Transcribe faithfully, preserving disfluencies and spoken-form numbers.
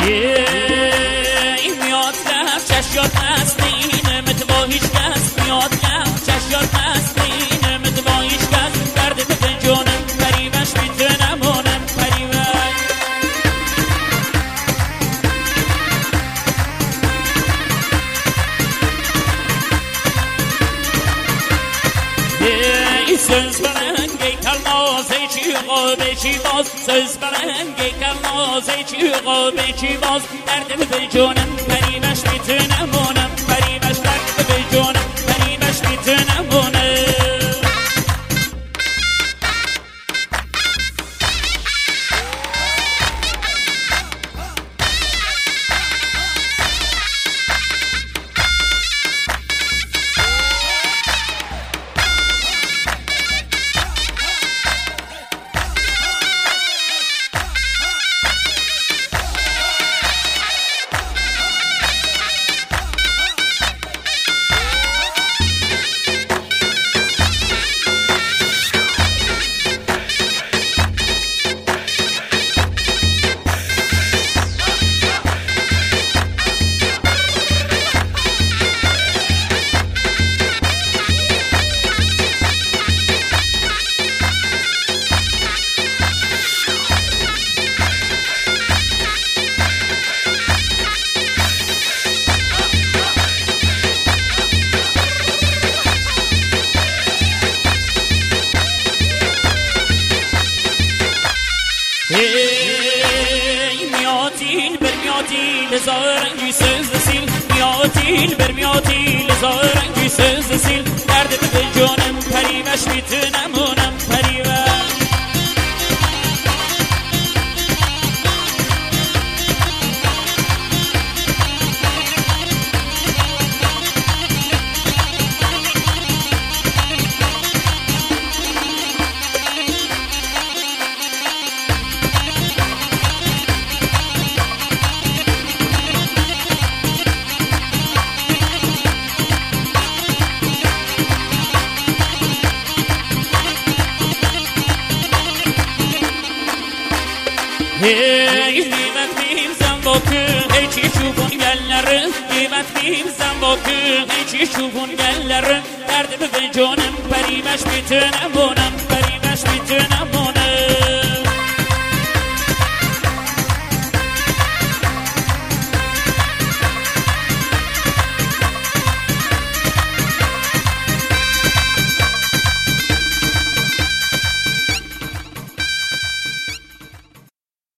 این میاد لب چشیات نستین متوا هیچ کس میاد لب چشیات نستین متوا هیچ کس درد به جانم پریوش میتونم مانم پریوش این söz برنگی کلماز چی قابه چی باز söz برنگی کلماز چی قابه چی باز درد به جانم پریوش میتونم مانم پریوش درد به جانم پریوش میتونم مانم میاتیل بر میاتیل زارنگی söz sil میاتیل بر میاتیل زارنگی söz sil درد به جانم پریوش میتونم مانم پریوش Hey, livet mimsen bakın, hey çişufun gellerin. Livet mimsen bakın, hey çişufun gellerin. Derdim ve canım, perimeş bütün emonum, perimeş bütün emonum.